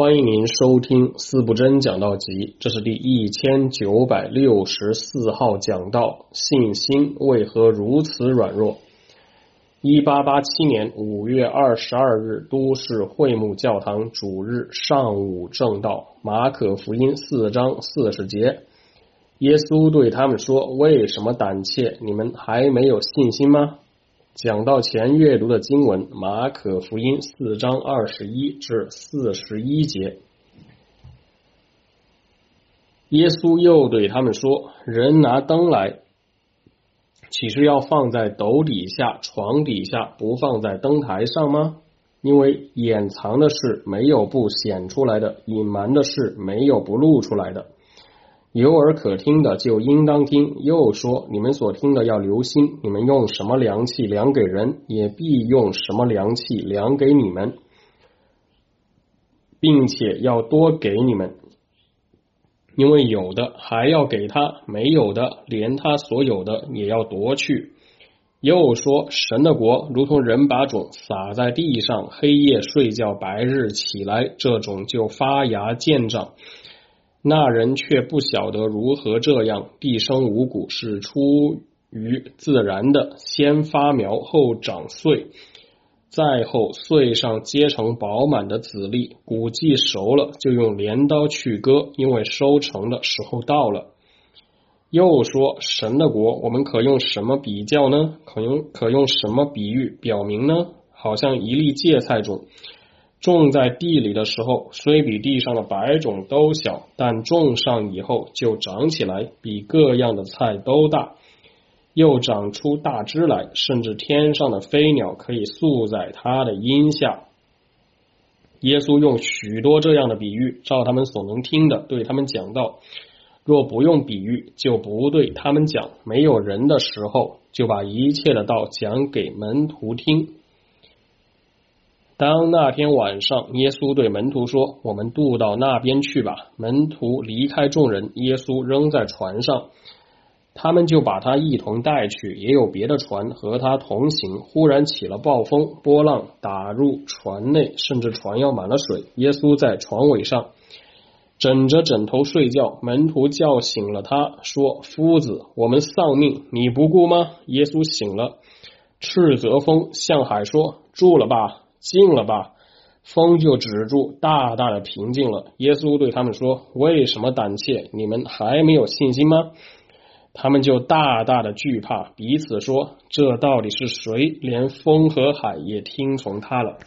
欢迎您收听四不真讲道集，这是第1964号讲道，信心为何如此软弱。1887年5月22日，都市会幕教堂主日上午正道，马可福音4章40节，耶稣对他们说：为什么胆怯？你们还没有信心吗？讲到前阅读的经文，马可福音4章21至41节。耶稣又对他们说：人拿灯来，岂是要放在斗底下、床底下，不放在灯台上吗？因为掩藏的事没有不显出来的，隐瞒的事没有不露出来的。有耳可听的就应当听。又说：你们所听的要留心，你们用什么量器量给人，也必用什么量器量给你们，并且要多给你们。因为有的还要给他，没有的连他所有的也要夺去。又说：神的国如同人把种撒在地上，黑夜睡觉，白日起来，这种就发芽见长。那人却不晓得如何这样。地生五谷是出于自然的，先发苗，后长穗，再后穗上结成饱满的籽粒，谷既熟了，就用镰刀去割，因为收成的时候到了。又说：神的国我们可用什么比较呢？可用什么比喻表明呢？好像一粒芥菜种种在地里的时候，虽比地上的白种都小，但种上以后就长起来，比各样的菜都大，又长出大枝来，甚至天上的飞鸟可以宿在它的荫下。耶稣用许多这样的比喻，照他们所能听的对他们讲道。若不用比喻，就不对他们讲。没有人的时候，就把一切的道讲给门徒听。当那天晚上，耶稣对门徒说：我们渡到那边去吧。门徒离开众人，耶稣扔在船上，他们就把他一同带去。也有别的船和他同行。忽然起了暴风，波浪打入船内，甚至船要满了水。耶稣在船尾上枕着枕头睡觉，门徒叫醒了他，说：夫子，我们丧命，你不顾吗？耶稣醒了，斥责风，向海说：住了吧，静了吧。风就止住，大大的平静了。耶稣对他们说：为什么胆怯？你们还没有信心吗？他们就大大的惧怕，彼此说：这到底是谁？连风和海也听从他了。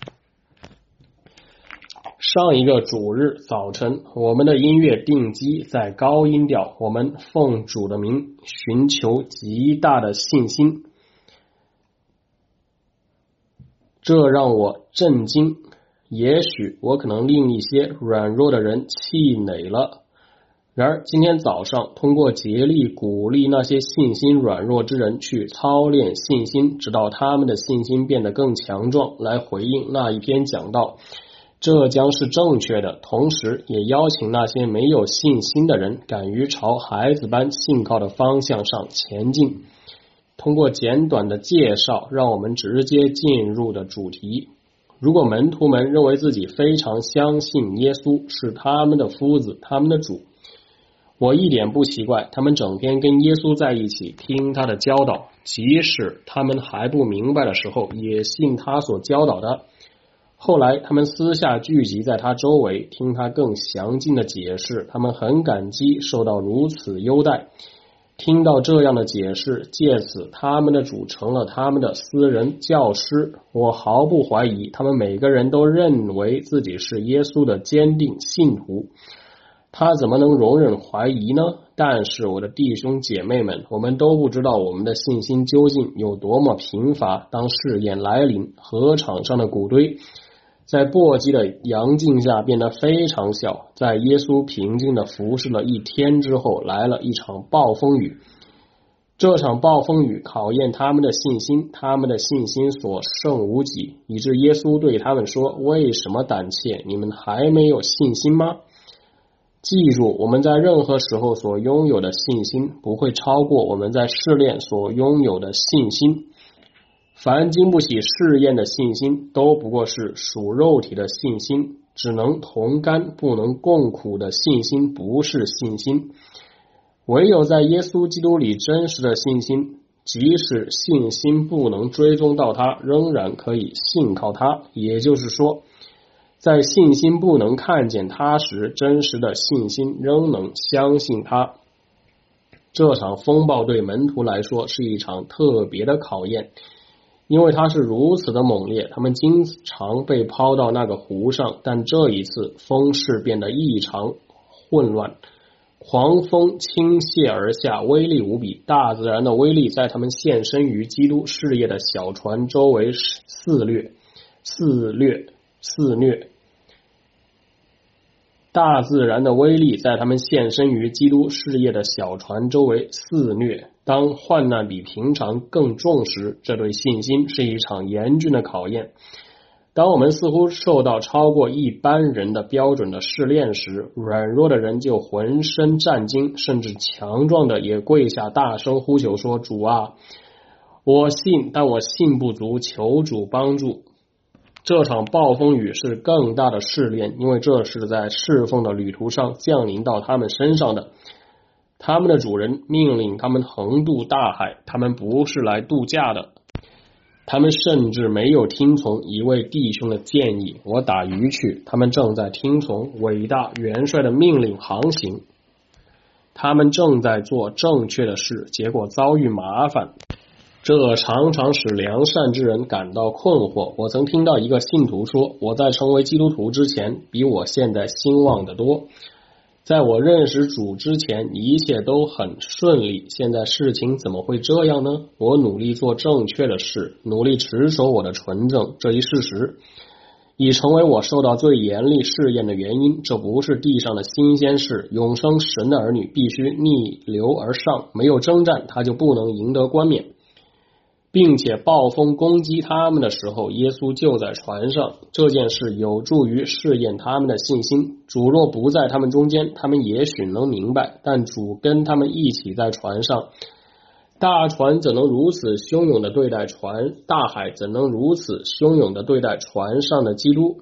上一个主日早晨，我们的音乐定基在高音调，我们奉主的名寻求极大的信心，这让我震惊。也许我可能令一些软弱的人气馁了。然而今天早上，通过竭力鼓励那些信心软弱之人去操练信心，直到他们的信心变得更强壮，来回应那一篇讲道，这将是正确的。同时也邀请那些没有信心的人敢于朝孩子般信靠的方向上前进。通过简短的介绍，让我们直接进入的主题。如果门徒们认为自己非常相信耶稣是他们的夫子，他们的主，我一点不奇怪，他们整天跟耶稣在一起，听他的教导，即使他们还不明白的时候，也信他所教导的。后来他们私下聚集在他周围，听他更详尽的解释，他们很感激受到如此优待。听到这样的解释，借此他们的主成了他们的私人教师。我毫不怀疑，他们每个人都认为自己是耶稣的坚定信徒。他怎么能容忍怀疑呢？但是我的弟兄姐妹们，我们都不知道我们的信心究竟有多么贫乏。当试验来临，禾场上的谷堆在簸箕的阳镜下变得非常小。在耶稣平静地服侍了一天之后，来了一场暴风雨。这场暴风雨考验他们的信心，他们的信心所剩无几，以致耶稣对他们说：为什么胆怯？你们还没有信心吗？记住，我们在任何时候所拥有的信心不会超过我们在试炼所拥有的信心。 凡经不起试验的信心，都不过是属肉体的信心，只能同甘不能共苦的信心不是信心。唯有在耶稣基督里真实的信心，即使信心不能追踪到他，仍然可以信靠他。也就是说，在信心不能看见他时，真实的信心仍能相信他。这场风暴对门徒来说是一场特别的考验，因为它是如此的猛烈，他们经常被抛到那个湖上，但这一次风势变得异常混乱，狂风倾泻而下，威力无比，大自然的威力在他们献身于基督事业的小船周围肆虐。大自然的威力在他们献身于基督事业的小船周围肆虐。当患难比平常更重时，这对信心是一场严峻的考验。当我们似乎受到超过一般人的标准的试炼时，软弱的人就浑身战惊，甚至强壮的也跪下大声呼求说：主啊，我信，但我信不足，求主帮助。这场暴风雨是更大的试炼，因为这是在侍奉的旅途上降临到他们身上的。他们的主人命令他们横渡大海，他们不是来度假的。他们甚至没有听从一位弟兄的建议，我打鱼去。他们正在听从伟大元帅的命令航行。他们正在做正确的事，结果遭遇麻烦。这常常使良善之人感到困惑。我曾听到一个信徒说，我在成为基督徒之前，比我现在兴旺得多。在我认识主之前，一切都很顺利，现在事情怎么会这样呢？我努力做正确的事，努力持守我的纯正，这一事实已成为我受到最严厉试验的原因。这不是地上的新鲜事，永生神的儿女必须逆流而上，没有征战，他就不能赢得冠冕。并且暴风攻击他们的时候，耶稣就在船上。这件事有助于试验他们的信心。主若不在他们中间，他们也许能明白，但主跟他们一起在船上。大船怎能如此汹涌地对待船？大海怎能如此汹涌地对待船上的基督？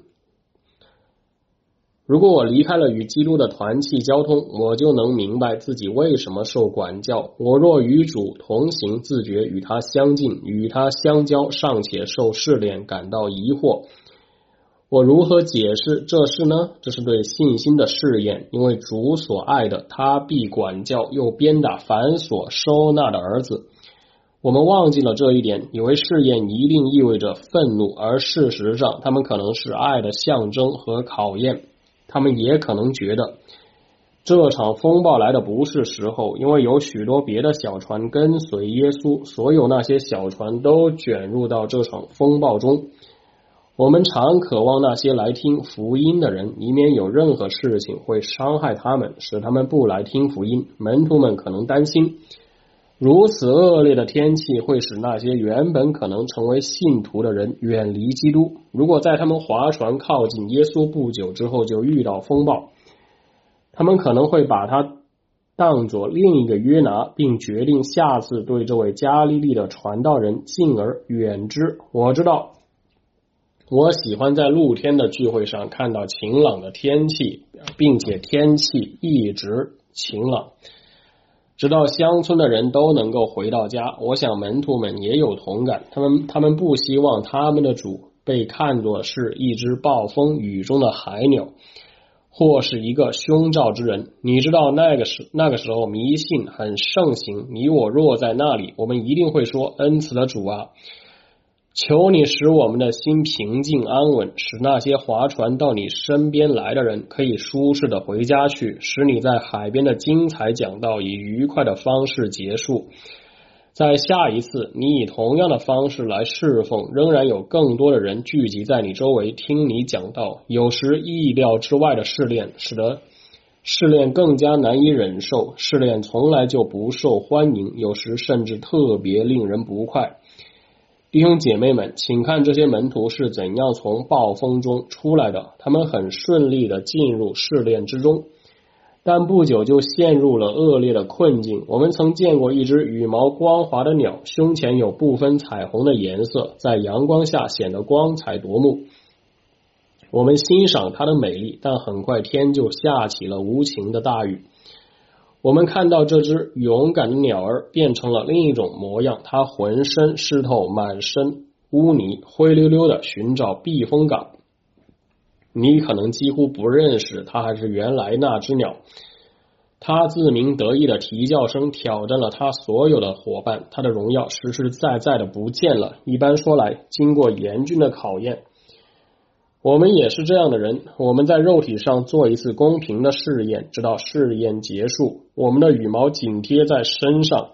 如果我离开了与基督的团契交通，我就能明白自己为什么受管教。我若与主同行，自觉与他相近，与他相交，尚且受试炼，感到疑惑。我如何解释这事呢？这是对信心的试验，因为主所爱的，他必管教，又鞭打凡所收纳的儿子。我们忘记了这一点，以为试验一定意味着愤怒，而事实上，他们可能是爱的象征和考验。他们也可能觉得这场风暴来的不是时候，因为有许多别的小船跟随耶稣，所有那些小船都卷入到这场风暴中。我们常渴望那些来听福音的人，以免有任何事情会伤害他们，使他们不来听福音。门徒们可能担心，如此恶劣的天气会使那些原本可能成为信徒的人远离基督。如果在他们划船靠近耶稣不久之后就遇到风暴，他们可能会把他当作另一个约拿，并决定下次对这位加利利的传道人敬而远之。我知道，我喜欢在露天的聚会上看到晴朗的天气，并且天气一直晴朗，直到乡村的人都能够回到家。我想门徒们也有同感，他们不希望他们的主被看作是一只暴风雨中的海鸟，或是一个凶兆之人。你知道那个时候迷信很盛行，你我若在那里，我们一定会说，恩慈的主啊，求你使我们的心平静安稳，使那些划船到你身边来的人可以舒适的回家去，使你在海边的精彩讲道以愉快的方式结束。在下一次你以同样的方式来侍奉，仍然有更多的人聚集在你周围听你讲道。有时意料之外的试炼使得试炼更加难以忍受，试炼从来就不受欢迎，有时甚至特别令人不快。弟兄姐妹们，请看这些门徒是怎样从暴风中出来的。他们很顺利地进入试炼之中。 但不久就陷入了恶劣的困境。我们曾见过一只羽毛光滑的鸟，胸前有部分彩虹的颜色，在阳光下显得光彩夺目。我们欣赏它的美丽，但很快天就下起了无情的大雨。我们看到这只勇敢的鸟儿变成了另一种模样，它浑身湿透，满身污泥，灰溜溜的寻找避风港。你可能几乎不认识它还是原来那只鸟。它自鸣得意的啼叫声挑战了它所有的伙伴，它的荣耀实实在在的不见了。一般说来，经过严峻的考验，我们也是这样的人。我们在肉体上做一次公平的试验，直到试验结束，我们的羽毛紧贴在身上，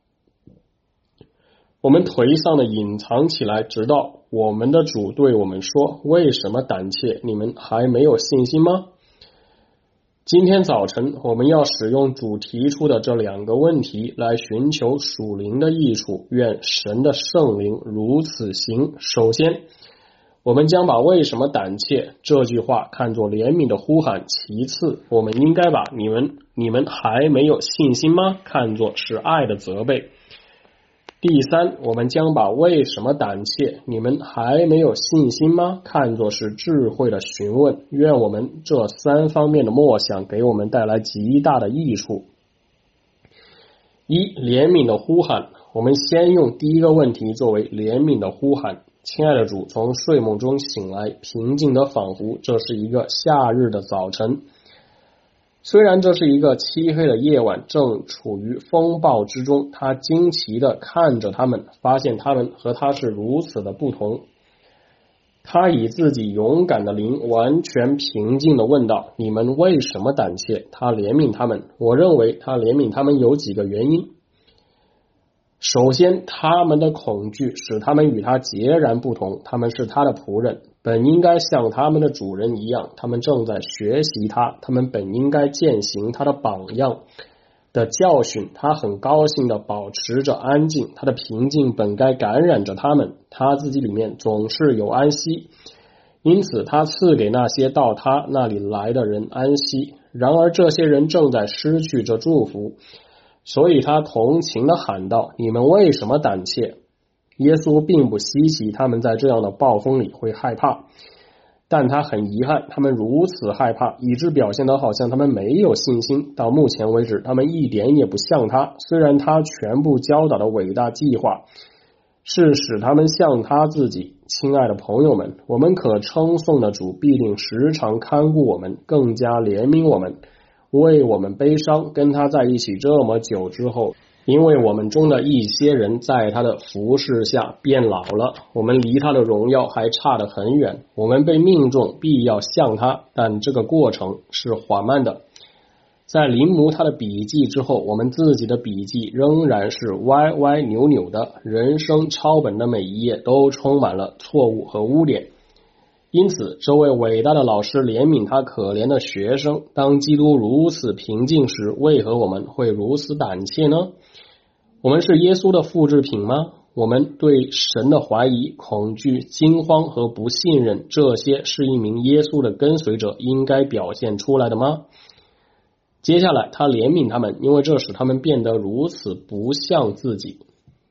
我们颓丧的隐藏起来，直到我们的主对我们说：为什么胆怯？你们还没有信心吗？今天早晨，我们要使用主提出的这两个问题来寻求属灵的益处。愿神的圣灵如此行。首先，我们将把为什么胆怯这句话看作怜悯的呼喊。其次，我们应该把你们还没有信心吗看作是爱的责备。第三，我们将把为什么胆怯你们还没有信心吗看作是智慧的询问。愿我们这三方面的默想给我们带来极大的益处。一、怜悯的呼喊。我们先用第一个问题作为怜悯的呼喊。亲爱的主，从睡梦中醒来，平静的仿佛这是一个夏日的早晨。虽然这是一个漆黑的夜晚，正处于风暴之中，他惊奇地看着他们，发现他们和他是如此的不同。他以自己勇敢的灵完全平静地问道：你们为什么胆怯？他怜悯他们。我认为他怜悯他们有几个原因。首先，他们的恐惧使他们与他截然不同。他们是他的仆人，本应该像他们的主人一样，他们正在学习他，他们本应该践行他的榜样的教训。他很高兴地保持着安静，他的平静本该感染着他们，他自己里面总是有安息，因此他赐给那些到他那里来的人安息。然而这些人正在失去这祝福，所以他同情地喊道：你们为什么胆怯？耶稣并不稀奇他们在这样的暴风里会害怕，但他很遗憾他们如此害怕，以致表现得好像他们没有信心。到目前为止，他们一点也不像他。虽然他全部教导的伟大计划是使他们像他自己。亲爱的朋友们，我们可称颂的主必定时常看顾我们，更加怜悯我们，为我们悲伤。跟他在一起这么久之后，因为我们中的一些人在他的服侍下变老了，我们离他的荣耀还差得很远。我们被命中必要像他，但这个过程是缓慢的。在临摹他的笔记之后，我们自己的笔记仍然是歪歪扭扭的，人生抄本的每一页都充满了错误和污点。因此，这位伟大的老师怜悯他可怜的学生。当基督如此平静时，为何我们会如此胆怯呢？我们是耶稣的复制品吗？我们对神的怀疑、恐惧、惊慌和不信任，这些是一名耶稣的跟随者应该表现出来的吗？接下来，他怜悯他们，因为这使他们变得如此不像自己。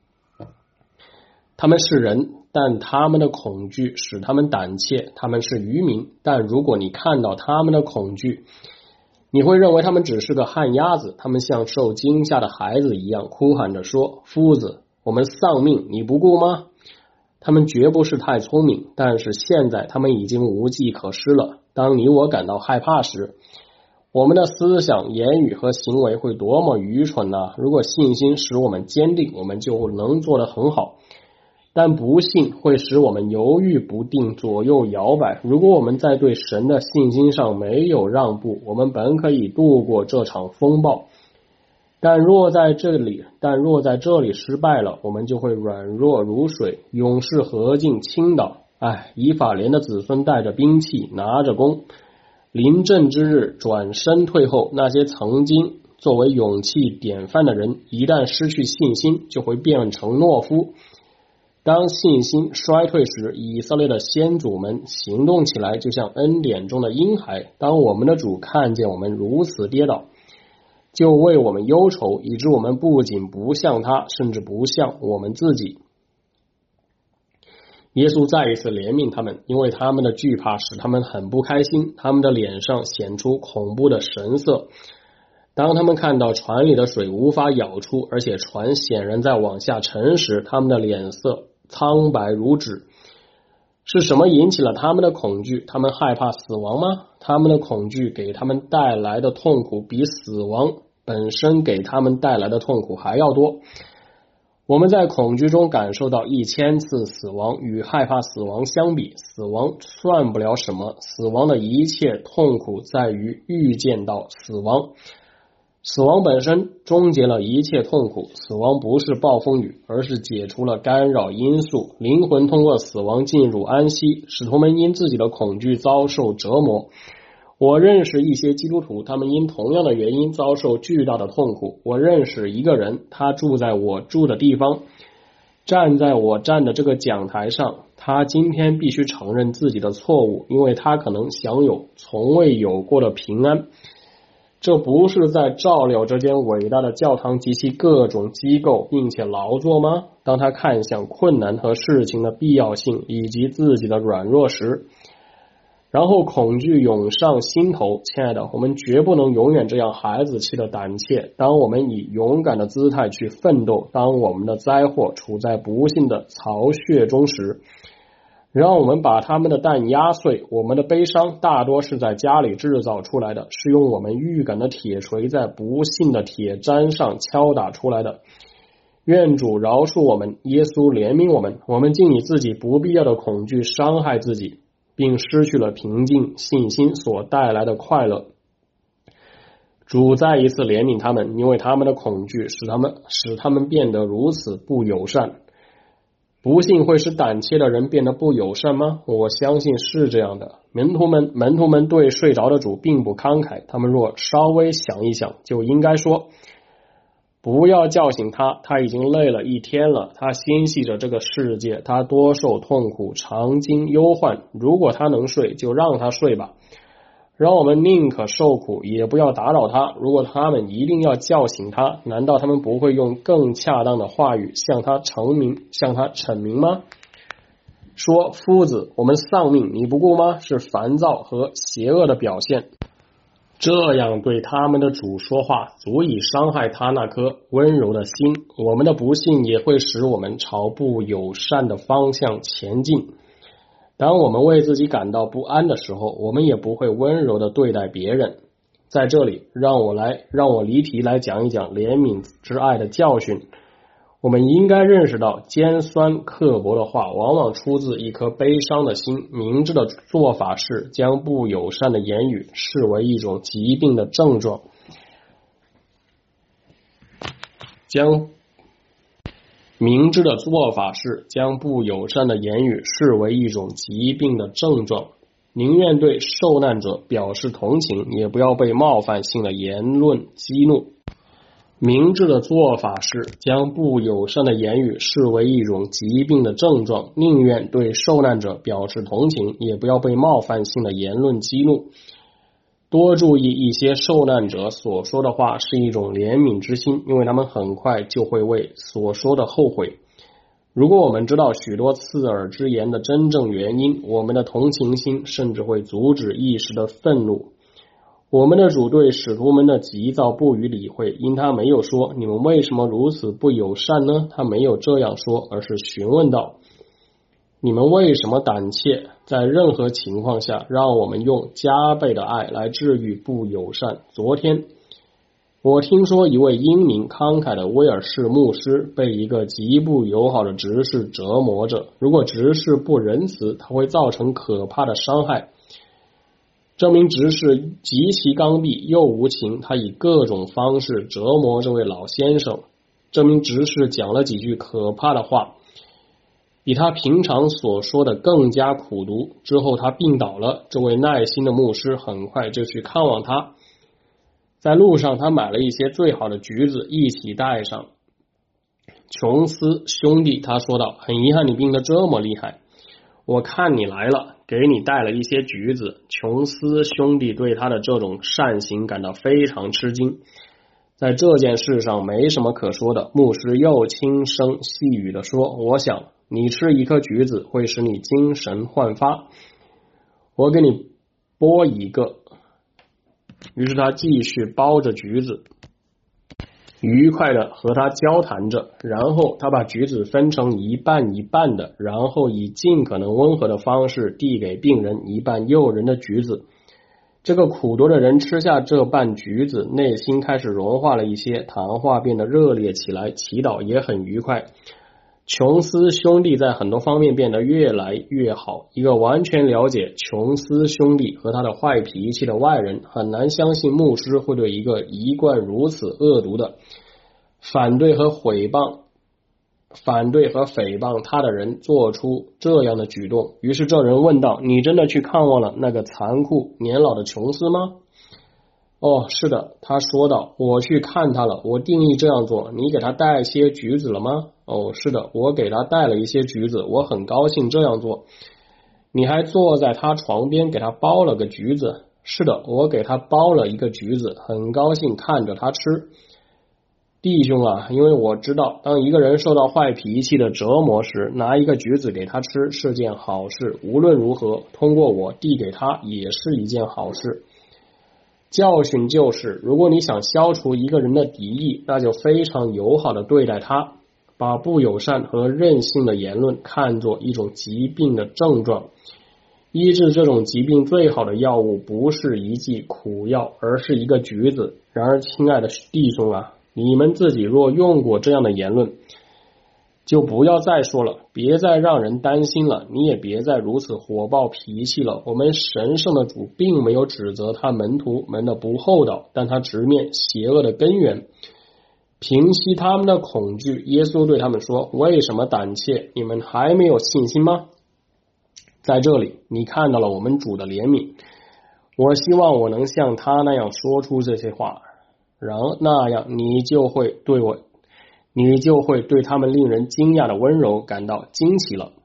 他们是人，但他们的恐惧使他们胆怯。他们是渔民，但如果你看到他们的恐惧，你会认为他们只是个旱鸭子。他们像受惊吓的孩子一样，哭喊着说：夫子，我们丧命，你不顾吗？他们绝不是太聪明，但是现在他们已经无计可施了。当你我感到害怕时，我们的思想、言语和行为会多么愚蠢呢？如果信心使我们坚定，我们就能做得很好。但不信会使我们犹豫不定，左右摇摆。如果我们在对神的信心上没有让步，我们本可以度过这场风暴。但若在这里失败了，我们就会软弱如水，勇士何进倾倒。以法莲的子孙带着兵器，拿着弓，临阵之日转身退后。那些曾经作为勇气典范的人，一旦失去信心，就会变成懦夫。 当信心衰退时，以色列的先祖们行动起来就像恩典中的婴孩。当我们的主看见我们如此跌倒，就为我们忧愁，以致我们不仅不像他，甚至不像我们自己。耶稣再一次怜悯他们，因为他们的惧怕使他们很不开心，他们的脸上显出恐怖的神色。当他们看到船里的水无法舀出，而且船显然在往下沉时，他们的脸色苍白如纸。是什么引起了他们的恐惧？他们害怕死亡吗？他们的恐惧给他们带来的痛苦比死亡本身给他们带来的痛苦还要多。我们在恐惧中感受到1000次死亡，与害怕死亡相比，死亡算不了什么。死亡的一切痛苦在于预见到死亡。死亡本身终结了一切痛苦，死亡不是暴风雨，而是解除了干扰因素。灵魂通过死亡进入安息，使徒们因自己的恐惧遭受折磨。我认识一些基督徒，他们因同样的原因遭受巨大的痛苦。我认识一个人，他住在我住的地方，站在我站的这个讲台上。他今天必须承认自己的错误，因为他可能享有从未有过的平安。这不是在照料这间伟大的教堂及其各种机构，并且劳作吗？当他看向困难和事情的必要性以及自己的软弱时，然后恐惧涌上心头。亲爱的，我们绝不能永远这样孩子气的胆怯。当我们以勇敢的姿态去奋斗，当我们的灾祸处在不幸的巢穴中时，让我们把他们的蛋压碎。我们的悲伤大多是在家里制造出来的，是用我们预感的铁锤在不幸的铁砧上敲打出来的。愿主饶恕我们，耶稣怜悯我们，我们竟以自己不必要的恐惧伤害自己，并失去了平静信心所带来的快乐。主再一次怜悯他们，因为他们的恐惧使他们变得如此不友善。不幸会使胆怯的人变得不友善吗？我相信是这样的。门徒们对睡着的主并不慷慨，他们若稍微想一想，就应该说，不要叫醒他，他已经累了一天了，他心系着这个世界，他多受痛苦，常经忧患。如果他能睡，就让他睡吧。让我们宁可受苦，也不要打扰他。如果他们一定要叫醒他，难道他们不会用更恰当的话语向他阐明吗？说，夫子，我们丧命，你不顾吗？是烦躁和邪恶的表现。这样对他们的主说话，足以伤害他那颗温柔的心。我们的不幸也会使我们朝不友善的方向前进。当我们为自己感到不安的时候，我们也不会温柔地对待别人。在这里，让我离题来讲一讲怜悯之爱的教训。我们应该认识到，尖酸刻薄的话往往出自一颗悲伤的心。明智的做法是将不友善的言语视为一种疾病的症状，明智的做法是将不友善的言语视为一种疾病的症状，宁愿对受难者表示同情，也不要被冒犯性的言论激怒。明智的做法是将不友善的言语视为一种疾病的症状，宁愿对受难者表示同情，也不要被冒犯性的言论激怒。多注意一些受难者所说的话是一种怜悯之心，因为他们很快就会为所说的后悔。如果我们知道许多刺耳之言的真正原因，我们的同情心甚至会阻止一时的愤怒。我们的主对使徒们的急躁不予理会，因他没有说你们为什么如此不友善呢？他没有这样说，而是询问道，你们为什么胆怯？在任何情况下，让我们用加倍的爱来治愈不友善。昨天我听说一位英明慷慨的威尔士牧师被一个极不友好的执事折磨着，如果执事不仁慈，他会造成可怕的伤害。这名执事极其刚愎又无情，他以各种方式折磨这位老先生。这名执事讲了几句可怕的话，比他平常所说的更加苦毒。之后他病倒了，这位耐心的牧师很快就去看望他。在路上，他买了一些最好的橘子一起带上。 琼斯兄弟他说道，很遗憾你病得这么厉害，我看你来了，给你带了一些橘子。琼斯兄弟对他的这种善行感到非常吃惊。在这件事上没什么可说的，牧师又轻声细语地说，我想你吃一颗橘子会使你精神焕发，我给你剥一个。于是他继续剥着橘子，愉快的和他交谈着，然后他把橘子分成一半一半的，然后以尽可能温和的方式递给病人一半诱人的橘子。这个苦多的人吃下这半橘子，内心开始融化了一些，谈话变得热烈起来，祈祷也很愉快。琼斯兄弟在很多方面变得越来越好。一个完全了解琼斯兄弟和他的坏脾气的外人，很难相信牧师会对一个一贯如此恶毒的反对和诽谤他的人做出这样的举动。于是这人问道，你真的去看望了那个残酷年老的琼斯吗？哦，是的，他说道，我去看他了，我定义这样做。你给他带些橘子了吗？哦，是的，我给他带了一些橘子，我很高兴这样做。你还坐在他床边给他剥了个橘子？是的，我给他剥了一个橘子，很高兴看着他吃。弟兄啊，因为我知道，当一个人受到坏脾气的折磨时，拿一个橘子给他吃是件好事，无论如何，通过我递给他也是一件好事。教训就是，如果你想消除一个人的敌意，那就非常友好的对待他，把不友善和任性的言论看作一种疾病的症状。医治这种疾病最好的药物不是一剂苦药，而是一个橘子。然而，亲爱的弟兄啊，你们自己若用过这样的言论，就不要再说了，别再让人担心了，你也别再如此火爆脾气了。我们神圣的主并没有指责他门徒们的不厚道，但他直面邪恶的根源，平息他们的恐惧。耶稣对他们说，为什么胆怯？你们还没有信心吗？在这里你看到了我们主的怜悯，我希望我能像他那样说出这些话，然后那样你就会对他们令人惊讶的温柔感到惊奇了。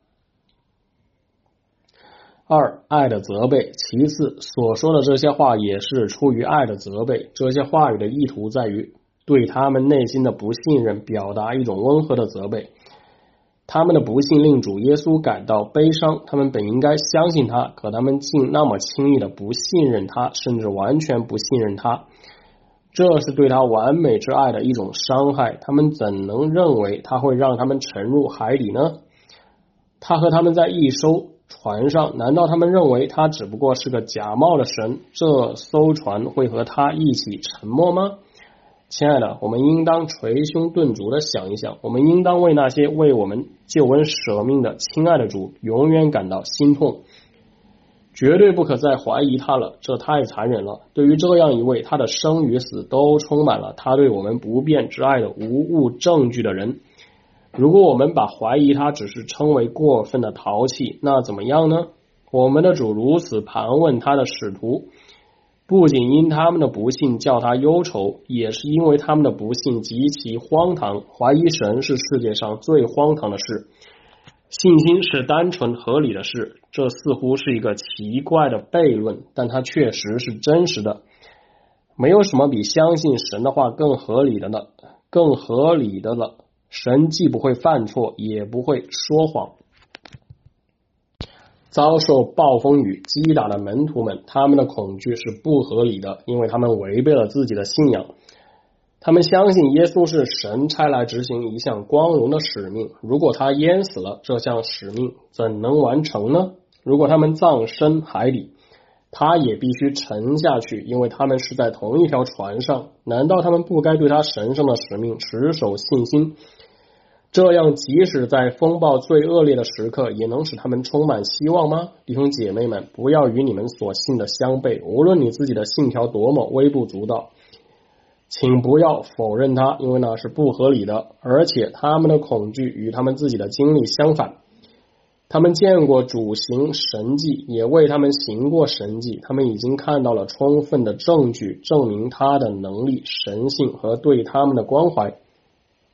二，爱的责备。其次，所说的这些话也是出于爱的责备，这些话语的意图在于对他们内心的不信任表达一种温和的责备。他们的不信令主耶稣感到悲伤，他们本应该相信他，可他们竟那么轻易的不信任他，甚至完全不信任他。这是对他完美之爱的一种伤害，他们怎能认为他会让他们沉入海底呢？他和他们在一艘船上，难道他们认为他只不过是个假冒的神？这艘船会和他一起沉没吗？亲爱的，我们应当捶胸顿足的想一想，我们应当为那些为我们救恩舍命的亲爱的主永远感到心痛，绝对不可再怀疑他了，这太残忍了。对于这样一位他的生与死都充满了他对我们不变之爱的无误证据的人，如果我们把怀疑他只是称为过分的淘气，那怎么样呢？我们的主如此盘问他的使徒，不仅因他们的不幸叫他忧愁，也是因为他们的不幸极其荒唐。怀疑神是世界上最荒唐的事，信心是单纯合理的事。这似乎是一个奇怪的悖论，但它确实是真实的。没有什么比相信神的话更合理的了。神既不会犯错，也不会说谎。遭受暴风雨击打的门徒们，他们的恐惧是不合理的，因为他们违背了自己的信仰。他们相信耶稣是神差来执行一项光荣的使命，如果他淹死了，这项使命怎能完成呢？如果他们葬身海里，他也必须沉下去，因为他们是在同一条船上。难道他们不该对他神圣的使命持守信心？这样即使在风暴最恶劣的时刻，也能使他们充满希望吗？弟兄姐妹们，不要与你们所信的相悖，无论你自己的信条多么微不足道，请不要否认它，因为那是不合理的，而且他们的恐惧与他们自己的经历相反。他们见过主行神迹，也为他们行过神迹，他们已经看到了充分的证据，证明他的能力、神性和对他们的关怀。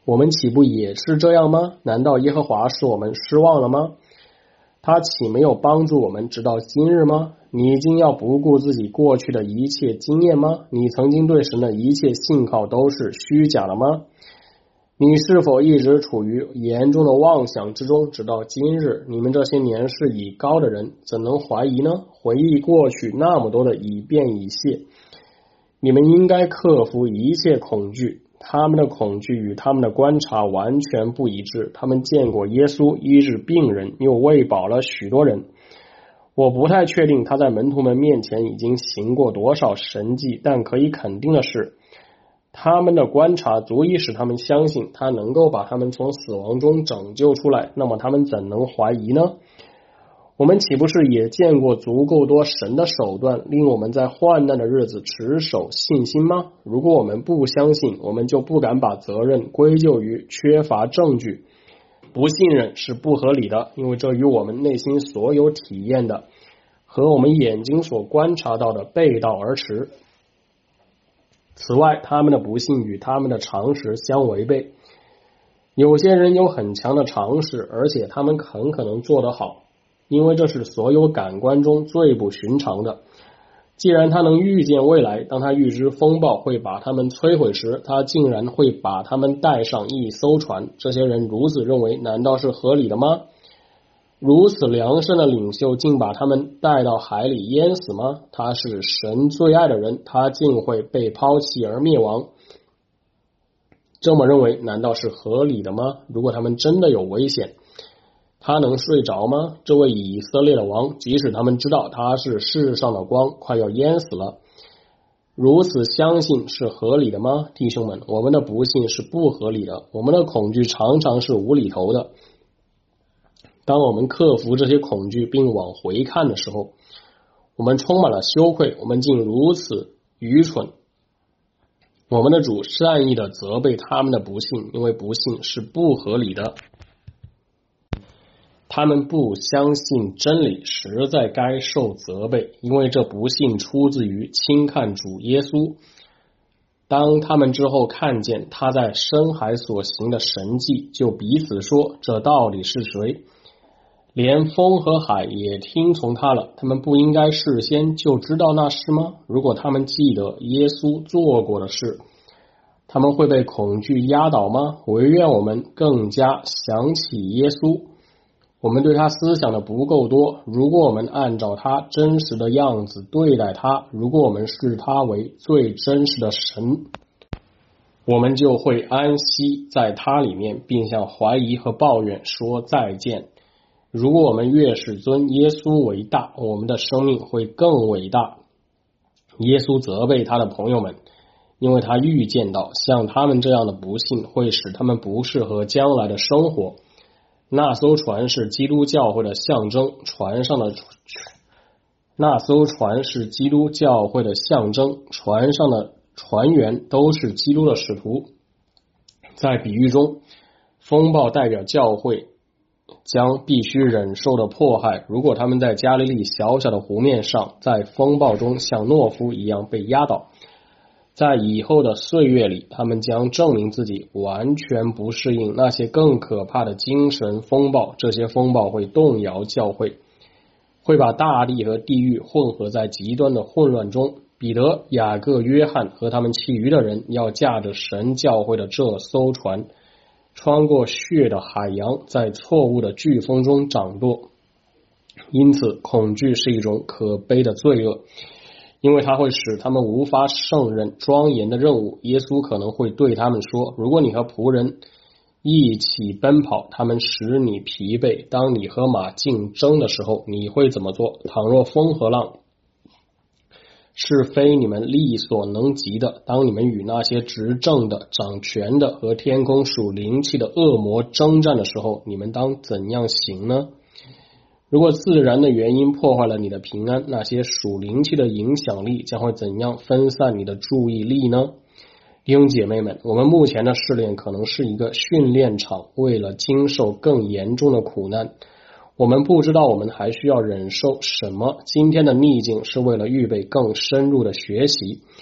我们岂不也是这样吗？难道耶和华使我们失望了吗？他岂没有帮助我们直到今日吗？你竟要不顾自己过去的一切经验吗？你曾经对神的一切信靠都是虚假的吗？你是否一直处于严重的妄想之中，直到今日？你们这些年事已高的人，怎能怀疑呢？回忆过去那么多的以便以谢，你们应该克服一切恐惧。他们的恐惧与他们的观察完全不一致。他们见过耶稣医治病人，又喂饱了许多人。我不太确定他在门徒们面前已经行过多少神迹，但可以肯定的是，他们的观察足以使他们相信他能够把他们从死亡中拯救出来。那么他们怎能怀疑呢？我们岂不是也见过足够多神的手段，令我们在患难的日子持守信心吗？如果我们不相信，我们就不敢把责任归咎于缺乏证据。不信任是不合理的，因为这与我们内心所有体验的和我们眼睛所观察到的背道而驰。此外，他们的不幸与他们的常识相违背。有些人有很强的常识，而且他们很可能做得好，因为这是所有感官中最不寻常的。既然他能预见未来，当他预知风暴会把他们摧毁时，他竟然会把他们带上一艘船。这些人如此认为，难道是合理的吗？如此良善的领袖竟把他们带到海里淹死吗？他是神最爱的人，他竟会被抛弃而灭亡。这么认为难道是合理的吗？如果他们真的有危险，他能睡着吗？这位以色列的王，即使他们知道他是世上的光，快要淹死了，如此相信是合理的吗？弟兄们，我们的不幸是不合理的，我们的恐惧常常是无厘头的。当我们克服这些恐惧并往回看的时候，我们充满了羞愧，我们竟如此愚蠢。我们的主善意的责备他们的不幸，因为不幸是不合理的。他们不相信真理，实在该受责备，因为这不幸出自于轻看主耶稣。当他们之后看见他在深海所行的神迹，就彼此说，这到底是谁？连风和海也听从他了，他们不应该事先就知道那事吗？如果他们记得耶稣做过的事，他们会被恐惧压倒吗？唯愿我们更加想起耶稣。我们对他思想的不够多，如果我们按照他真实的样子对待他，如果我们视他为最真实的神，我们就会安息在他里面，并向怀疑和抱怨说再见。如果我们越是尊耶稣为大，我们的生命会更伟大。耶稣责备他的朋友们，因为他预见到像他们这样的不幸会使他们不适合将来的生活。那艘船是基督教会的象征，船上的船员都是基督的使徒。在比喻中，风暴代表教会将必须忍受的迫害。如果他们在加利利小小的湖面上，在风暴中像懦夫一样被压倒，在以后的岁月里，他们将证明自己完全不适应那些更可怕的精神风暴。这些风暴会动摇教会，会把大地和地狱混合在极端的混乱中。彼得、雅各、约翰和他们其余的人要驾着神教会的这艘船，穿过血的海洋，在错误的飓风中掌舵。因此，恐惧是一种可悲的罪恶，因为它会使他们无法胜任庄严的任务。耶稣可能会对他们说，如果你和仆人一起奔跑，他们使你疲惫，当你和马竞争的时候，你会怎么做？倘若风和浪是非你们力所能及的，当你们与那些执政的、掌权的和天空属灵气的恶魔征战的时候，你们当怎样行呢？如果自然的原因破坏了你的平安，那些属灵气的影响力将会怎样分散你的注意力呢？弟兄姐妹们，我们目前的试炼可能是一个训练场，为了经受更严重的苦难。我们不知道我们还需要忍受什么。今天的逆境是为了预备更深入的学习。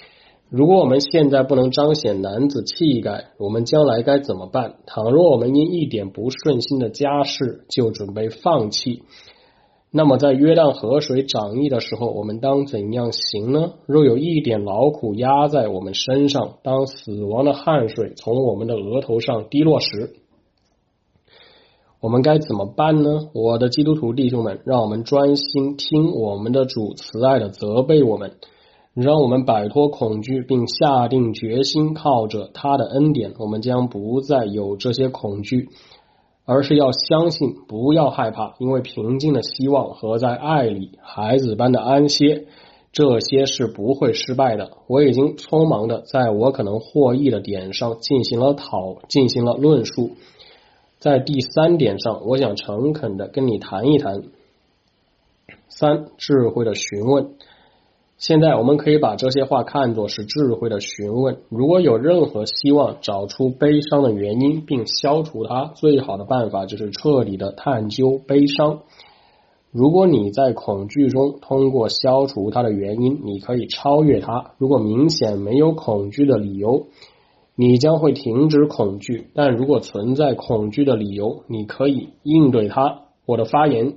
如果我们现在不能彰显男子气概，我们将来该怎么办？倘若我们因一点不顺心的家事就准备放弃，那么在约旦河水涨溢的时候，我们当怎样行呢？若有一点劳苦压在我们身上，当死亡的汗水从我们的额头上滴落时，我们该怎么办呢？我的基督徒弟兄们，让我们专心听我们的主慈爱的责备我们，让我们摆脱恐惧，并下定决心靠着他的恩典，我们将不再有这些恐惧，而是要相信，不要害怕，因为平静的希望和在爱里孩子般的安歇，这些是不会失败的。我已经匆忙的在我可能获益的点上进行了论述。在第3点上，我想诚恳的跟你谈一谈。3. 智慧的询问。现在我们可以把这些话看作是智慧的询问。如果有任何希望找出悲伤的原因并消除它，最好的办法就是彻底的探究悲伤。如果你在恐惧中通过消除它的原因，你可以超越它。如果明显没有恐惧的理由，你将会停止恐惧，但如果存在恐惧的理由，你可以应对它。我的发言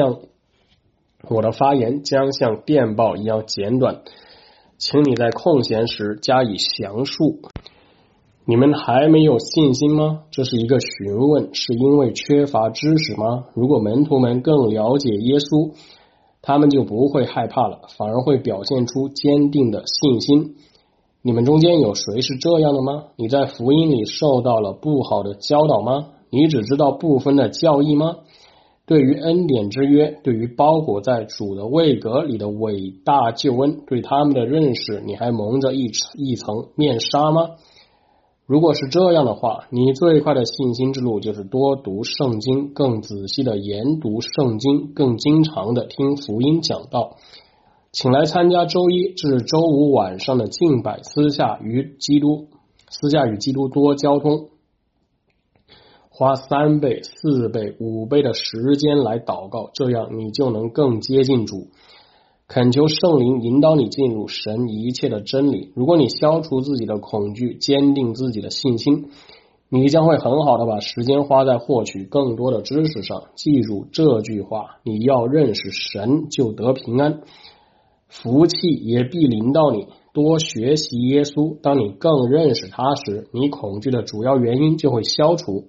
将像电报一样简短，请你在空闲时加以详述。你们还没有信心吗？这是一个询问，是因为缺乏知识吗？如果门徒们更了解耶稣，他们就不会害怕了，反而会表现出坚定的信心。你们中间有谁是这样的吗？你在福音里受到了不好的教导吗？你只知道部分的教义吗？对于恩典之约，对于包裹在主的位格里的伟大救恩，对他们的认识，你还蒙着一层面纱吗？如果是这样的话，你最快的信心之路就是多读圣经，更仔细的研读圣经，更经常的听福音讲道，请来参加周1至周5晚上的敬拜，私下与基督多交通，花3倍、4倍、5倍的时间来祷告，这样你就能更接近主。恳求圣灵引导你进入神一切的真理。如果你消除自己的恐惧，坚定自己的信心，你将会很好的把时间花在获取更多的知识上。记住这句话，你要认识神就得平安，福气也必临到你。多学习耶稣，当你更认识他时，你恐惧的主要原因就会消除。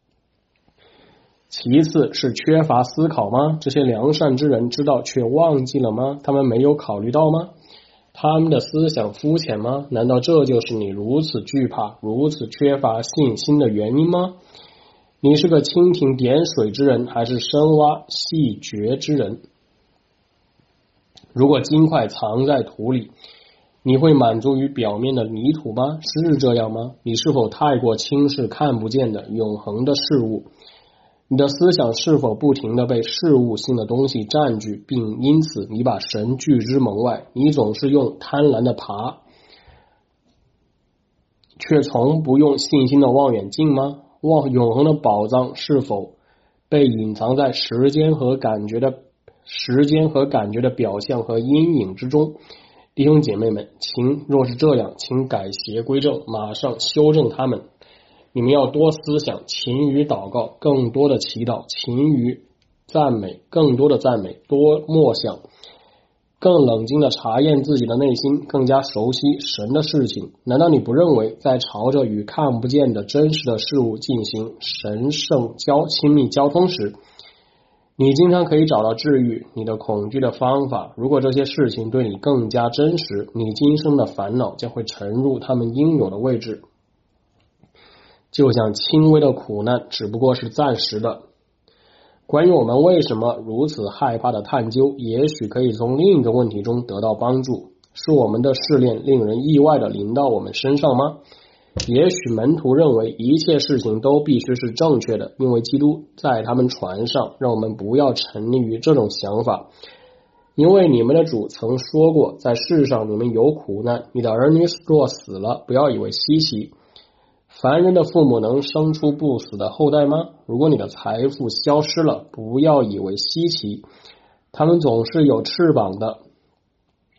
其次是缺乏思考吗？这些良善之人知道却忘记了吗？他们没有考虑到吗？他们的思想肤浅吗？难道这就是你如此惧怕、如此缺乏信心的原因吗？你是个蜻蜓点水之人，还是深挖细掘之人？如果金块藏在土里，你会满足于表面的泥土吗？是这样吗？你是否太过轻视看不见的永恒的事物？你的思想是否不停地被事物性的东西占据，并因此你把神拒之门外？你总是用贪婪的爬，却从不用信心的望远镜吗？永恒的宝藏是否被隐藏在时间和感觉的表象和阴影之中？弟兄姐妹们，若是这样，请改邪归正，马上修正他们。你们要多思想，勤于祷告，更多的祈祷，勤于赞美，更多的赞美，多默想，更冷静的查验自己的内心，更加熟悉神的事情。难道你不认为在朝着与看不见的真实的事物进行神圣亲密交通时，你经常可以找到治愈你的恐惧的方法？如果这些事情对你更加真实，你今生的烦恼将会沉入他们应有的位置，就像轻微的苦难只不过是暂时的。关于我们为什么如此害怕的探究，也许可以从另一个问题中得到帮助。是我们的试炼令人意外的临到我们身上吗？也许门徒认为一切事情都必须是正确的，因为基督在他们船上。让我们不要沉溺于这种想法，因为你们的主曾说过，在世上你们有苦难，你的儿女若死了，不要以为稀奇。凡人的父母能生出不死的后代吗？如果你的财富消失了，不要以为稀奇，他们总是有翅膀的，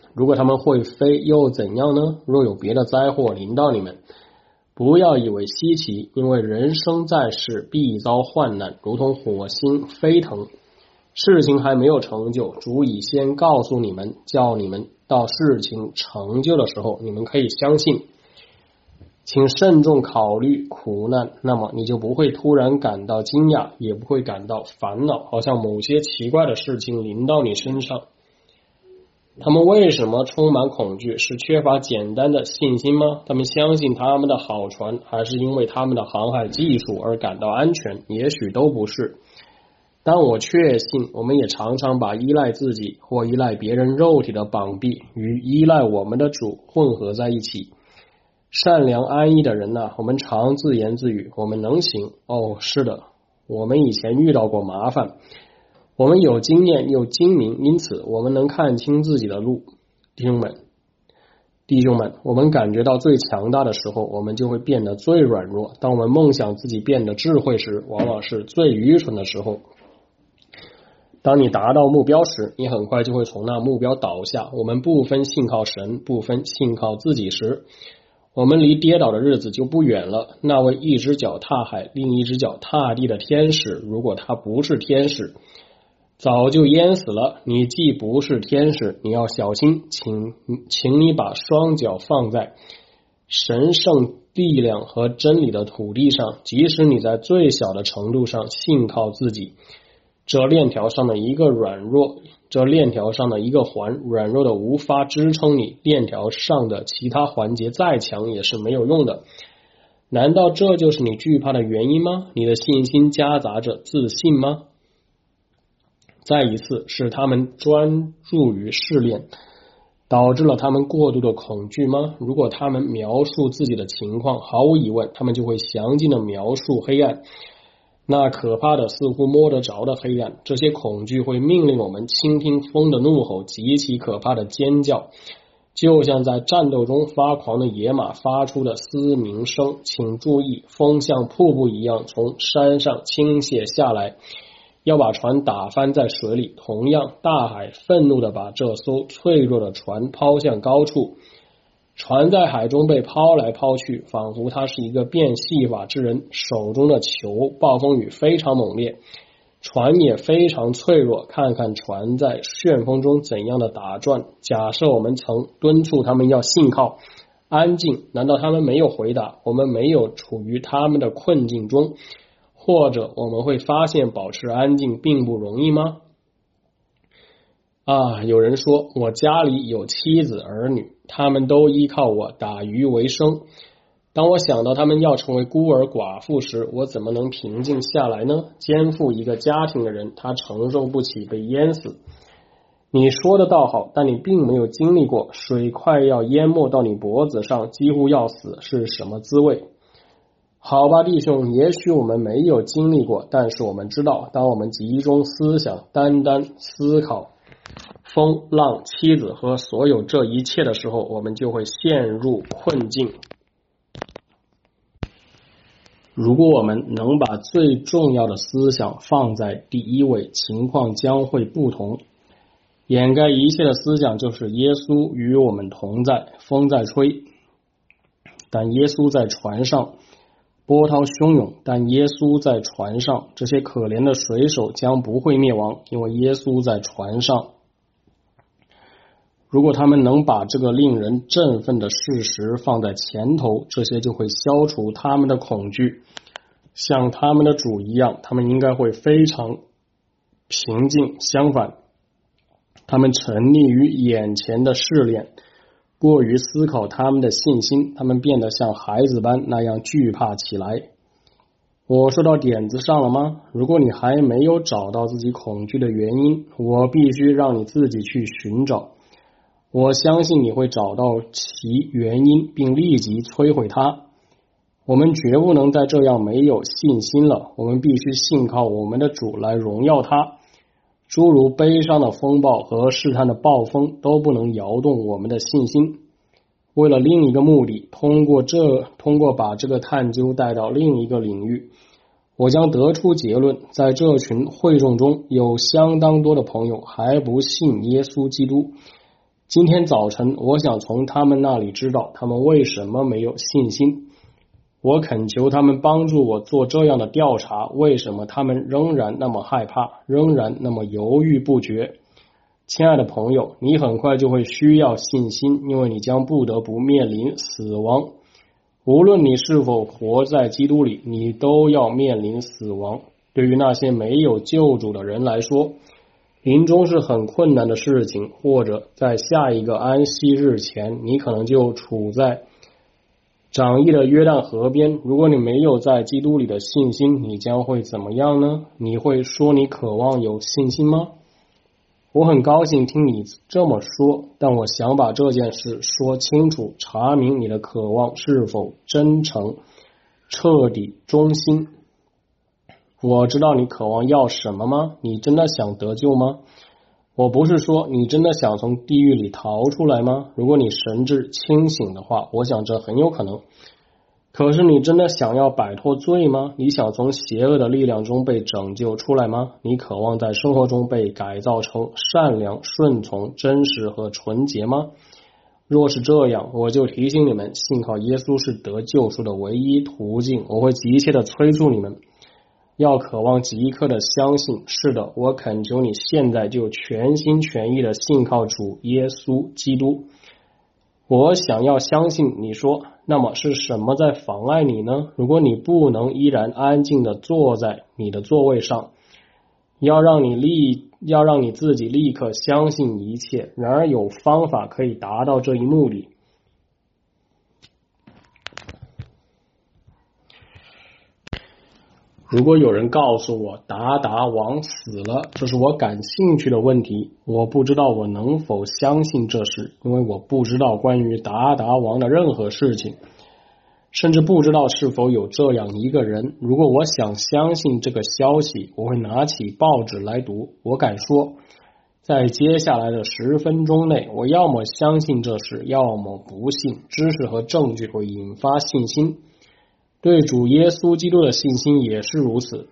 如果他们会飞又怎样呢？若有别的灾祸临到你们，不要以为稀奇，因为人生在世必遭患难，如同火星飞腾。事情还没有成就，主已先告诉你们，叫你们到事情成就的时候，你们可以相信。请慎重考虑苦难，那么你就不会突然感到惊讶，也不会感到烦恼，好像某些奇怪的事情临到你身上。他们为什么充满恐惧？是缺乏简单的信心吗？他们相信他们的好船，还是因为他们的航海技术而感到安全？也许都不是。但我确信，我们也常常把依赖自己或依赖别人肉体的膀臂与依赖我们的主混合在一起。善良安逸的人呢，我们常自言自语，我们能行。哦，是的，我们以前遇到过麻烦，我们有经验又精明，因此我们能看清自己的路。弟兄们，我们感觉到最强大的时候，我们就会变得最软弱。当我们梦想自己变得智慧时，往往是最愚蠢的时候。当你达到目标时，你很快就会从那目标倒下。我们不分信靠神，不分信靠自己时，我们离跌倒的日子就不远了。那位一只脚踏海，另一只脚踏地的天使，如果他不是天使，早就淹死了。你既不是天使，你要小心，请你把双脚放在神圣力量和真理的土地上，即使你在最小的程度上信靠自己。这链条上的一个环软弱的无法支撑你，链条上的其他环节再强也是没有用的。难道这就是你惧怕的原因吗？你的信心夹杂着自信吗？再一次，是他们专注于试炼，导致了他们过度的恐惧吗？如果他们描述自己的情况，毫无疑问，他们就会详尽的描述黑暗。那可怕的似乎摸得着的黑暗，这些恐惧会命令我们倾听风的怒吼，极其可怕的尖叫，就像在战斗中发狂的野马发出的嘶鸣声。请注意，风像瀑布一样从山上倾泻下来，要把船打翻在水里。同样，大海愤怒地把这艘脆弱的船抛向高处。船在海中被抛来抛去，仿佛它是一个变戏法之人手中的球。暴风雨非常猛烈，船也非常脆弱。看看船在旋风中怎样的打转。假设我们曾敦促他们要信靠安静，难道他们没有回答？我们没有处于他们的困境中，或者我们会发现保持安静并不容易吗？有人说，我家里有妻子儿女，他们都依靠我打鱼为生。当我想到他们要成为孤儿寡妇时，我怎么能平静下来呢？肩负一个家庭的人，他承受不起被淹死。你说的倒好，但你并没有经历过水快要淹没到你脖子上，几乎要死是什么滋味。好吧，弟兄，也许我们没有经历过，但是我们知道，当我们集中思想，单单思考风浪、妻子和所有这一切的时候，我们就会陷入困境。如果我们能把最重要的思想放在第一位，情况将会不同。掩盖一切的思想就是耶稣与我们同在。风在吹，但耶稣在船上；波涛汹涌，但耶稣在船上。这些可怜的水手将不会灭亡，因为耶稣在船上。如果他们能把这个令人振奋的事实放在前头，这些就会消除他们的恐惧。像他们的主一样，他们应该会非常平静。相反，他们沉溺于眼前的试炼，过于思考他们的信心，他们变得像孩子般那样惧怕起来。我说到点子上了吗？如果你还没有找到自己恐惧的原因，我必须让你自己去寻找。我相信你会找到其原因，并立即摧毁它。我们绝不能再这样没有信心了，我们必须信靠我们的主来荣耀他。诸如悲伤的风暴和试探的暴风都不能摇动我们的信心。为了另一个目的，通过把这个探究带到另一个领域，我将得出结论，在这群会众中有相当多的朋友还不信耶稣基督。 今天早晨，我想从他们那里知道他们为什么没有信心。我恳求他们帮助我做这样的调查，为什么他们仍然那么害怕，仍然那么犹豫不决。亲爱的朋友，你很快就会需要信心，因为你将不得不面临死亡。无论你是否活在基督里，你都要面临死亡。对于那些没有救主的人来说，临终是很困难的事情，或者在下一个安息日前，你可能就处在涨溢的约旦河边。如果你没有在基督里的信心，你将会怎么样呢？你会说你渴望有信心吗？我很高兴听你这么说，但我想把这件事说清楚，查明你的渴望是否真诚、彻底、忠心。我知道你渴望要什么吗？你真的想得救吗？我不是说你真的想从地狱里逃出来吗？如果你神志清醒的话，我想这很有可能。可是你真的想要摆脱罪吗？你想从邪恶的力量中被拯救出来吗？你渴望在生活中被改造成善良、顺从、真实和纯洁吗？若是这样，我就提醒你们，信靠耶稣是得救赎的唯一途径。我会急切地催促你们，要渴望即刻的相信。是的，我恳求你现在就全心全意的信靠主耶稣基督。我想要相信。你说，那么是什么在妨碍你呢？如果你不能依然安静地坐在你的座位上，要让你自己立刻相信一切。然而有方法可以达到这一目的。如果有人告诉我达达王死了，这是我感兴趣的问题。我不知道我能否相信这事，因为我不知道关于达达王的任何事情，甚至不知道是否有这样一个人。如果我想相信这个消息，我会拿起报纸来读。我敢说，在接下来的10分钟内，我要么相信这事，要么不信。知识和证据会引发信心。对主耶稣基督的信心也是如此。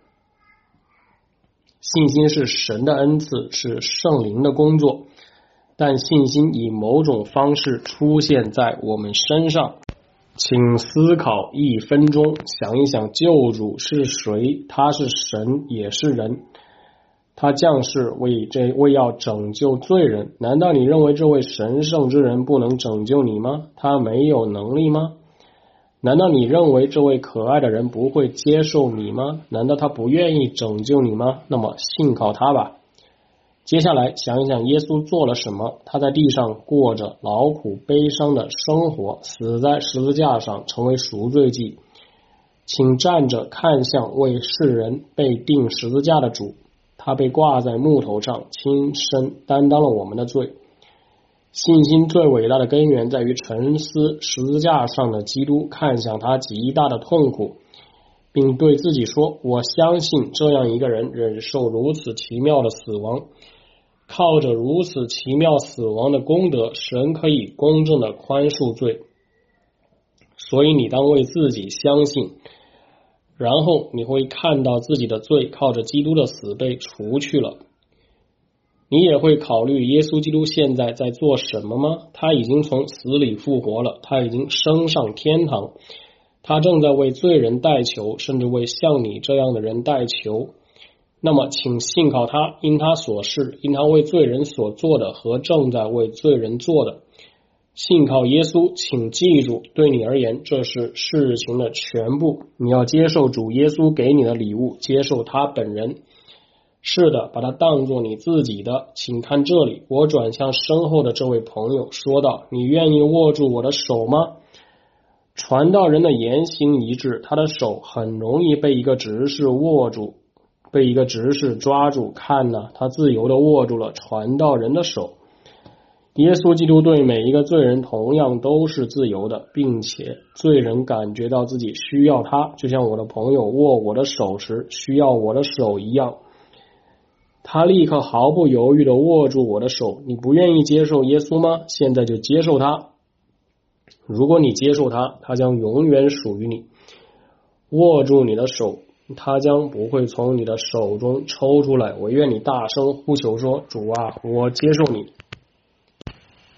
信心是神的恩赐，是圣灵的工作，但信心以某种方式出现在我们身上。请思考1分钟，想一想救主是谁？他是神，也是人。他降世为要拯救罪人。难道你认为这位神圣之人不能拯救你吗？他没有能力吗？难道你认为这位可爱的人不会接受你吗？难道他不愿意拯救你吗？那么信靠他吧。接下来想一想耶稣做了什么。他在地上过着劳苦悲伤的生活，死在十字架上成为赎罪祭。请站着看向为世人被钉十字架的主，他被挂在木头上，亲身担当了我们的罪。信心最伟大的根源在于沉思十字架上的基督，看向他极大的痛苦，并对自己说，我相信这样一个人忍受如此奇妙的死亡，靠着如此奇妙死亡的功德，神可以公正的宽恕罪。所以你当为自己相信，然后你会看到自己的罪靠着基督的死被除去了。你也会考虑耶稣基督现在在做什么吗？他已经从死里复活了，他已经升上天堂，他正在为罪人代求，甚至为像你这样的人代求。那么请信靠他，因他所示，因他为罪人所做的和正在为罪人做的。信靠耶稣，请记住，对你而言这是事情的全部。你要接受主耶稣给你的礼物，接受他本人。是的，把它当作你自己的。请看这里，我转向身后的这位朋友说道，你愿意握住我的手吗？传道人的言行一致，他的手很容易被一个执事握住，被一个执事抓住。看哪，他自由地握住了传道人的手。耶稣基督对每一个罪人同样都是自由的，并且罪人感觉到自己需要他，就像我的朋友握我的手时需要我的手一样。他立刻毫不犹豫地握住我的手。你不愿意接受耶稣吗？现在就接受他。如果你接受他，他将永远属于你。握住你的手，他将不会从你的手中抽出来。我愿你大声呼求说，主啊，我接受你。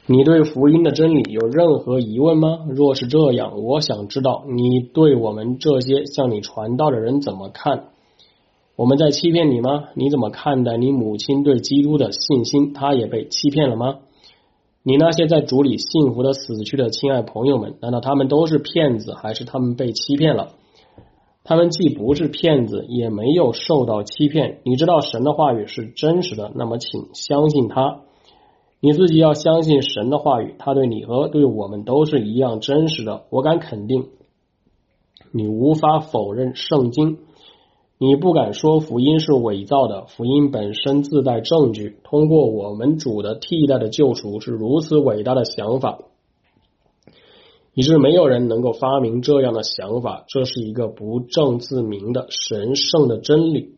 你对福音的真理有任何疑问吗？若是这样，我想知道你对我们这些向你传道的人怎么看？我们在欺骗你吗？你怎么看待你母亲对基督的信心？她也被欺骗了吗？你那些在主里幸福的死去的亲爱朋友们，难道他们都是骗子，还是他们被欺骗了？他们既不是骗子，也没有受到欺骗。你知道神的话语是真实的，那么请相信他。你自己要相信神的话语，他对你和对我们都是一样真实的。我敢肯定，你无法否认圣经。你不敢说福音是伪造的，福音本身自带证据。通过我们主的替代的救赎是如此伟大的想法，以致没有人能够发明这样的想法。这是一个不证自明的神圣的真理，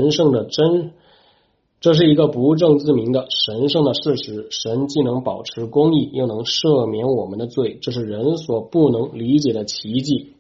这是一个不证自明的神圣的事实。神既能保持公义，又能赦免我们的罪，这是人所不能理解的奇迹。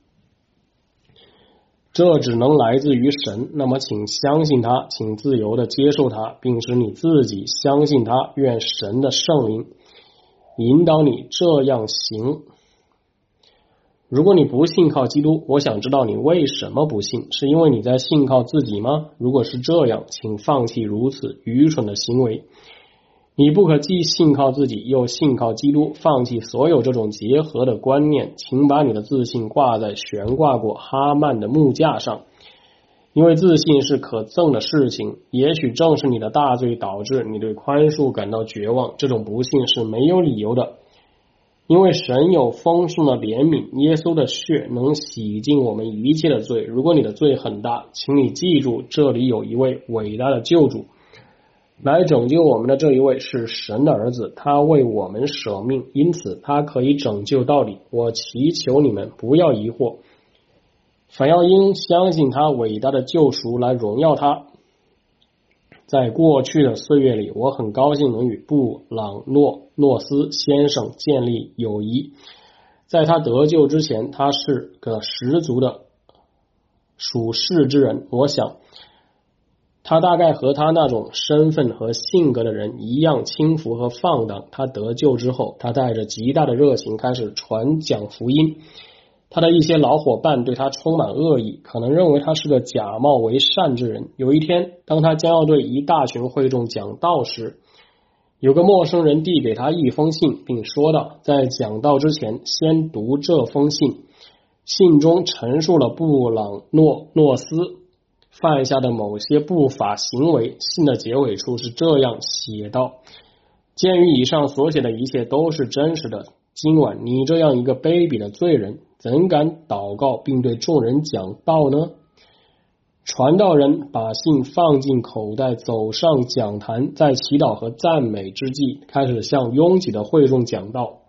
这只能来自于神，那么请相信他，请自由的接受他，并使你自己相信他。愿神的圣灵引导你这样行。如果你不信靠基督，我想知道你为什么不信？是因为你在信靠自己吗？如果是这样，请放弃如此愚蠢的行为。你不可既信靠自己又信靠基督，放弃所有这种结合的观念。请把你的自信挂在悬挂过哈曼的木架上，因为自信是可憎的事情。也许正是你的大罪导致你对宽恕感到绝望，这种不幸是没有理由的。因为神有丰盛的怜悯，耶稣的血能洗净我们一切的罪。如果你的罪很大，请你记住，这里有一位伟大的救主，来拯救我们的这一位是神的儿子，他为我们舍命，因此他可以拯救到底。我祈求你们不要疑惑，反要因相信他伟大的救赎来荣耀他。在过去的岁月里，我很高兴能与布朗诺斯先生建立友谊。在他得救之前，他是个十足的属世之人。我想他大概和他那种身份和性格的人一样轻浮和放荡。他得救之后，他带着极大的热情开始传讲福音。他的一些老伙伴对他充满恶意，可能认为他是个假冒为善之人。有一天，当他将要对一大群会众讲道时，有个陌生人递给他一封信，并说道，在讲道之前先读这封信。信中陈述了布朗诺斯犯下的某些不法行为。信的结尾处是这样写道，鉴于以上所写的一切都是真实的，今晚你这样一个卑鄙的罪人，怎敢祷告并对众人讲道呢？传道人把信放进口袋，走上讲坛，在祈祷和赞美之际，开始向拥挤的会众讲道。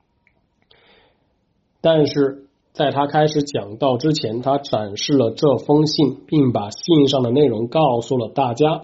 但是在他开始讲道之前，他展示了这封信，并把信上的内容告诉了大家。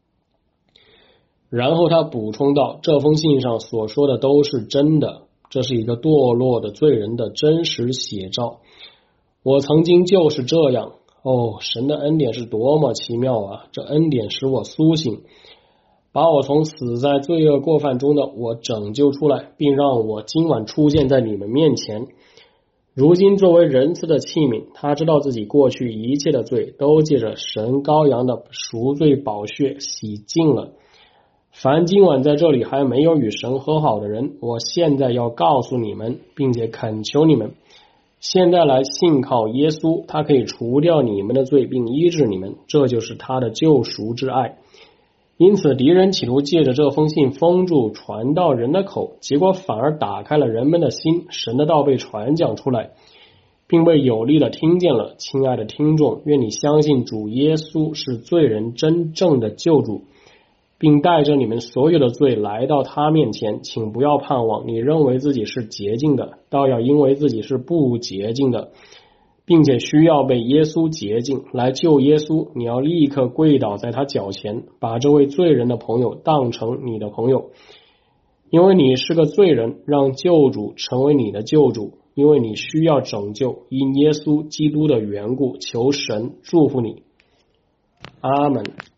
然后他补充道，这封信上所说的都是真的，这是一个堕落的罪人的真实写照。我曾经就是这样。神的恩典是多么奇妙啊！这恩典使我苏醒，把我从死在罪恶过犯中的我拯救出来，并让我今晚出现在你们面前。如今作为仁慈的器皿，他知道自己过去一切的罪都借着神羔羊的赎罪宝血洗净了。凡今晚在这里还没有与神和好的人，我现在要告诉你们，并且恳求你们，现在来信靠耶稣，他可以除掉你们的罪并医治你们，这就是他的救赎之爱。因此敌人企图借着这封信封住传道人的口，结果反而打开了人们的心，神的道被传讲出来，并被有力的听见了。亲爱的听众，愿你相信主耶稣是罪人真正的救主，并带着你们所有的罪来到他面前。请不要盼望你认为自己是洁净的，倒要因为自己是不洁净的，并且需要被耶稣洁净来救耶稣。你要立刻跪倒在他脚前，把这位罪人的朋友当成你的朋友，因为你是个罪人，让救主成为你的救主，因为你需要拯救，因耶稣基督的缘故。求神祝福你，阿们。